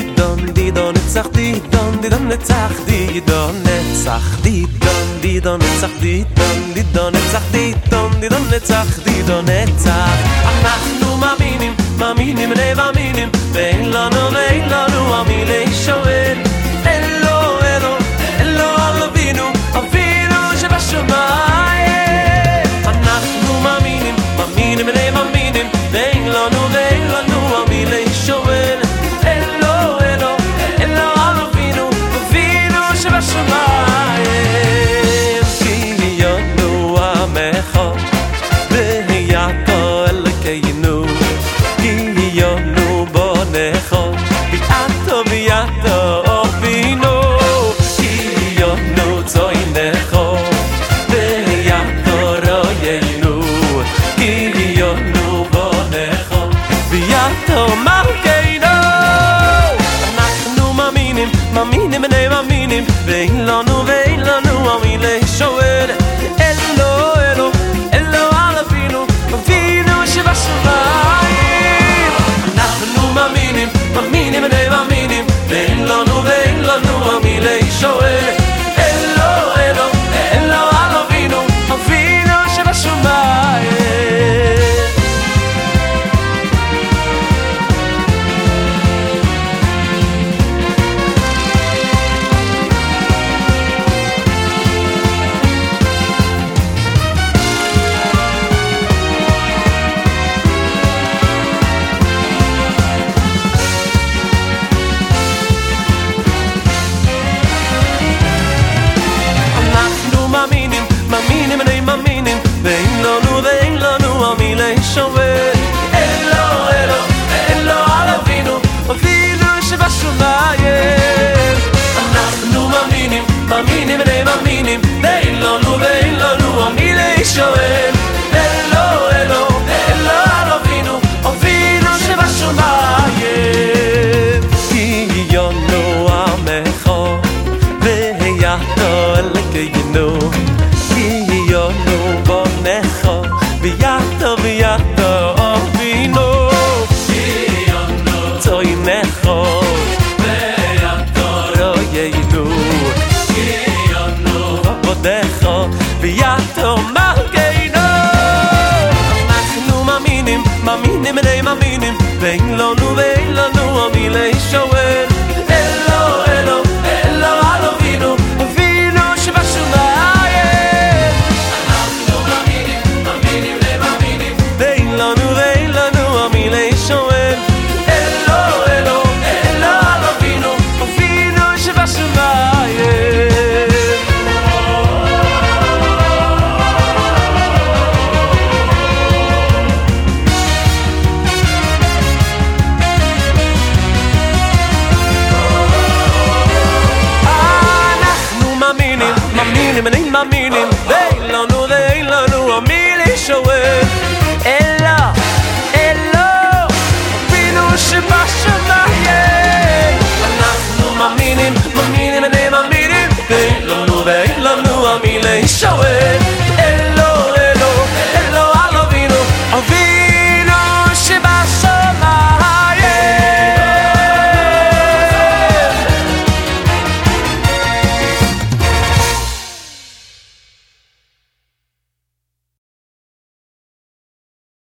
Didon netzach Didon Didon netzach Didon netzach Didon Didon netzach Didon Didon netzach Didon Didon netzach Didon netzach אנחנו מאמינים מאמינים מאמינים ואין לנו המילי שואל אלו אלו אלו אבינו אבינו שבשמיים אנחנו מאמינים מאמינים מאמינים ואין לנו המילי שואל אלו אלו אלו אבינו אבינו שבשמיים כי יונו עמך ויעקו אלוקינו כי יונו בונך ביעתו ביעתו אבינו כי יונו צוינך ויעקו רואינו כי יונו בונך ביעתו מלכנו אנחנו מאמינים מאמינים מאמינים ואין לנו המילי שואל אלו אלו אלו אבינו אבינו שבשמיים אנחנו מאמינים מאמינים מאמינים ואין לנו המילי שואל אלו אלו אלו אבינו אבינו שבשמיים מאמינים ואין לנו המילי שואל אלו אלו אלו אבינו אבינו שבשמיים אנחנו מאמינים מאמינים ואין לנו המילי שואל אלו אלו אלו אבינו אבינו שבשמיים כי יונו עמך ויעתו אלוקינו יונו בונך ביעתו ביעתו אבינו כי יונו צוינך ביעתו רואינו כי יונו בונך ביעתו מלכנו אנחנו מאמינים מאמינים ואין לנו המילי שואל אלו אלו אלו אבינו אבינו שבשמיים ואין לנו המילי שואל אלו אלו אלו אבינו אבינו שבשמיים אנחנו מאמינים ואין לנו המילי שואל אלו אלו אבינו שבשמיים אנחנו מאמינים ואין לנו המילי שואל